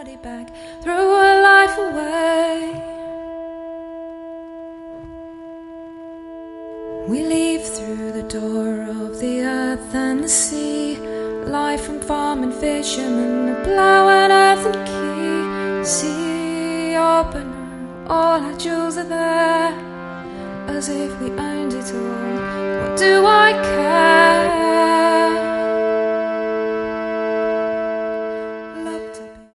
body back, throw her life away. We leave through the door of the earth and the sea, life from farm and fisherman, a plough and earthen key. See, open, all our jewels are there, as if we owned it all.